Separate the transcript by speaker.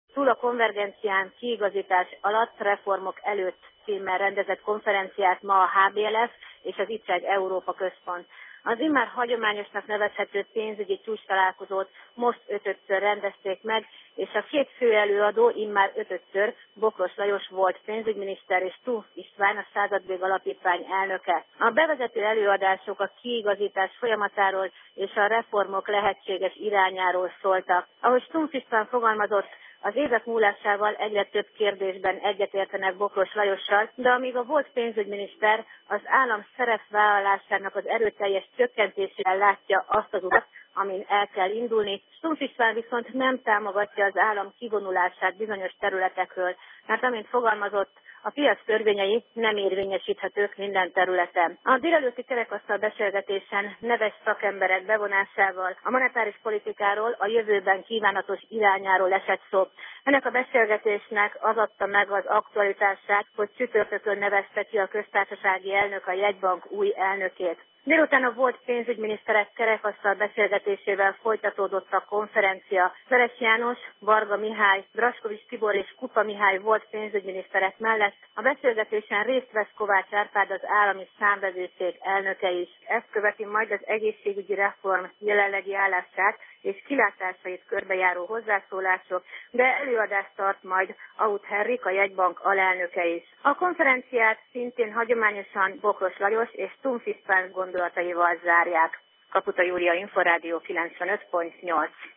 Speaker 1: Túl a konvergencián kiigazítás alatt reformok előtt címmel rendezett konferenciát ma a HBLF és az ICEG Európa Központ. Az immár hagyományosnak nevezhető pénzügyi csúcstalálkozót most ötödször rendezték meg, és a két fő előadó immár ötödször Bokros Lajos volt pénzügyminiszter és Stumpf István a Századvég Alapítvány elnöke. A bevezető előadások a kiigazítás folyamatáról és a reformok lehetséges irányáról szóltak. Ahogy Stumpf István fogalmazott, az évek múlásával egyre több kérdésben egyetértenek Bokros Lajossal, de amíg a volt pénzügyminiszter az állam szerepvállalásának az erőteljes csökkentésével látja azt az utat, amin el kell indulni, Stumpf István viszont nem támogatja az állam kivonulását bizonyos területekről, mert amint fogalmazott, a piac törvényei nem érvényesíthetők minden területen. A délelőtti kerekasztal beszélgetésen neves szakemberek bevonásával a monetáris politikáról, a jövőben kívánatos irányáról esett szó. Ennek a beszélgetésnek az adta meg az aktualitását, hogy csütörtökön nevezte ki a köztársasági elnök a jegybank új elnökét. Délután a volt pénzügyminiszterek kerekasztal beszélgetésével folytatódott a konferencia. Veres János, Varga Mihály, Draskovics Tibor és Kupa Mihály volt pénzügyminiszterek mellett a beszélgetésen részt vesz Kovács Árpád, az állami számvevőszék elnöke is. Ezt követi majd az egészségügyi reform jelenlegi állását és kilátásait körbejáró hozzászólások, de előadást tart majd Auth Henrik, a jegybank alelnöke is. A konferenciát szintén hagyományosan Bokros Lajos és Stumpf István gondolataival zárják. Kaputa Júlia, Inforádió 95.8.